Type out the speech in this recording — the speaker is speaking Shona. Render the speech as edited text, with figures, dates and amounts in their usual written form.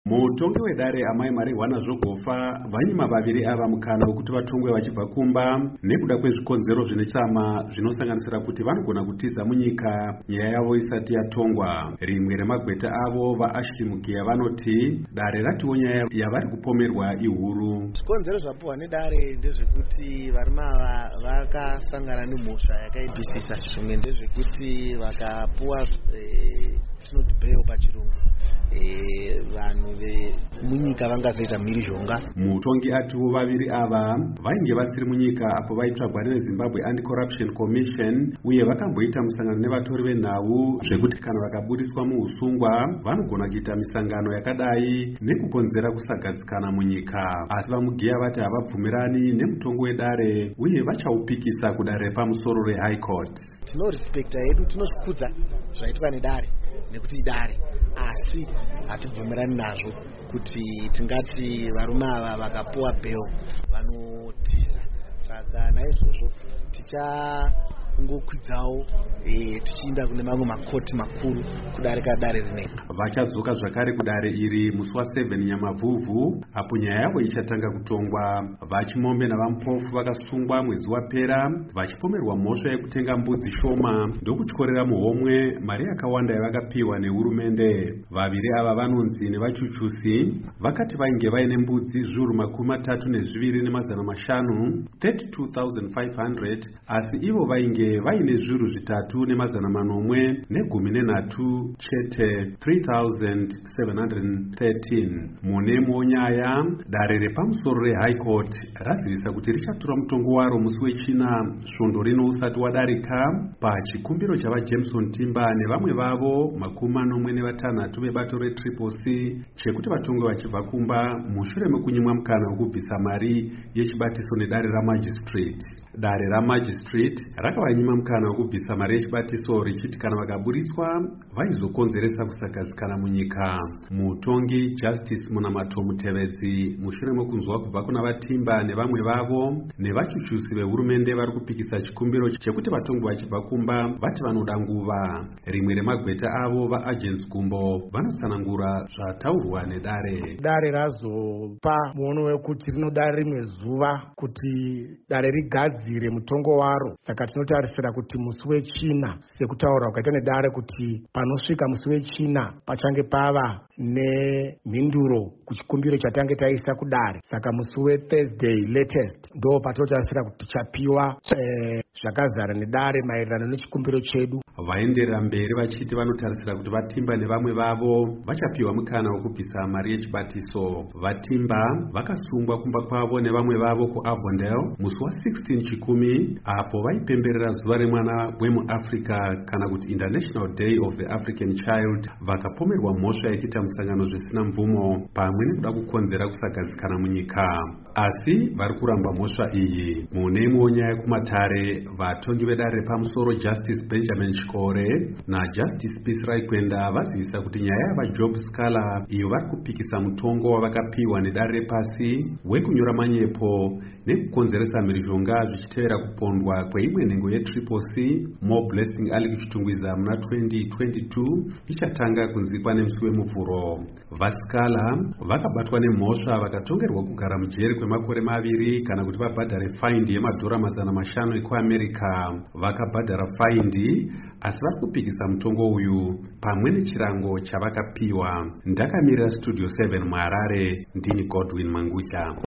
Mutongi wedare amai Marijuana Zvogofa vanyima vaviri ava mukana wekuti vatongwe vachibva kumba nekuda kwezvikonzero zvine tsama zvinosanganisira kuti vanogona kutiza munyika nyaya yavo isati yatongwa. Rimwe remagweta avo vaAshli Mugia vanoti dare ratiwo nyaya yavari kupomerwa ihuru. Zvikonzero zvapuwa nedare ndezvekuti varume ava vakasangana nemhosva yakaipisisa. Zvimwe ndezvekuti vakapuwa tinoti bail pachirungu. Vanhu vemunyika vangazoita mhirizhonga. Mutongi atiwo vaviri ava vainge vasiri munyika apo vaitsvagwa neZimbabwe Anti-Corruption Commission uye vakamboita musangano nevatori venhau zvekuti kana vakabudiswa muusungwa vanogona kuita misangano yakadai nekukonzera kusagadzikana munyika. Asi vaMugia vati havabvumirani nemutongo wedare uye vachaupikisa kudare repamusoro reHigh Court. Tinorespekta hedu, tinozvikudza zvaitwa nedare nekuti idare, asi hatibvumirani nazvo kuti tingati varume ava vakapuwa bail vanotiza. Saka naizvozvo tichakwidzawo tichienda kune mamwe makoti makuru kudarika dare rineri. Vachadzoka zvakare kudare iri musi wa7 Nyamavhuvhu apo nyaya yavo ichatanga kutongwa. Vachimombe navamupofu vakasungwa mwedzi wapera vachipomerwa mhosva yekutenga mbudzi shoma ndokutyorera muhomwe mari yakawanda yavakapiwa nehurumende. Vaviri ava vanonzi nevachuchusi vakati vainge vaine mbudzi zviuru 32,500 32,500 asi ivo vainge vaine zviuru 3,513 chete 3,713. Munemo nyaya dare repamusoro reHigh Court razivisa kuti richatora mutongo waro musi wechina svondo rino usati wadarika pachikumbiro chavaJameson Timber nevamwe vavo 46 vebato reTriple-C chekuti vatongwe vachibva kumba mushure mekunyimwa mukana wekubvisa mari yechibatiso nedare raMagistrate. Dare raMagistrate rakavanyima mukana wekubvisa mari yechibatiso richiti kana vakaburitswa vaizokonzeresa kusagadzikana munyika. Mutongi Justice Munamato Mutevedzi mushure mekunzwa kubva kuna vaTimber nevamwe vavo nevachuchusi vehurumende vari kupikisa chikumbiro chekuti vatongwe vachibva kumba vati vanoda nguva. Rimwe remagweta avo vaAgents Gumbo vanotsanangura zvataurwa nedare. Dare razopa muono wekuti rinoda rimwe zuva kuti dare rigadzire mutongo waro. Saka tinotarisira kuti musi wechina sekutaura kwakaita nedare kuti panosvika musi wechina pachange pava nemhinduro kuchikumbiro chatange taisa kudare. Saka musi weThursday latest ndo patotarisira kuti tichapiwa zvakazara nedare maererano nechikumbiro chedu. Vaenderera mberi vachiti vanotarisira kuti vaTimber nevamwe vavo vachapiwa mukana wekubvisa mari yechibatiso. VaTimber vakasungwa kumba kwavo nevamwe vavo kuAvondale musi wa16 Chikumi apo vaipemberera zuva remwana wemuAfrica kana kuti International Day of the African Child. Vakapomerwa mhosva yekuita musangano zvisina mvumo pamwe nekuda kukonzera kusagadzikana munyika. Asi vari kuramba mhosva iyi. Munemo nyaya kumatare vatongi vedare repamusoro Justice Benjamin Chikore naJustice Peace Raikwenda vazivisa kuti nyaya yavaJob Scala iyo vari kupikisa mutongo wavakapiwa nedare repasi wekunyora manyepo nekukonzeresa mhirizhonga zvichitevera kupondwa kweimwe nhengo yeTriple-C More Blessing ali kuchitungwiza muna 2022 ichatanga kunzikwa nemusi wemuvhuro. VaScala vakabatwa nemhosva vakatongerwa kugara mujeri kwemakore 2 kana kuti vabhadhare faindi yemadhora 500 ekuAmerica. Vakabhadhara faindi asi vari kupikisa mutongo uyu pamwe nechirango chavakapiwa. Ndakamirira Studio 7 muHarare, ndini Godwin Mangutya.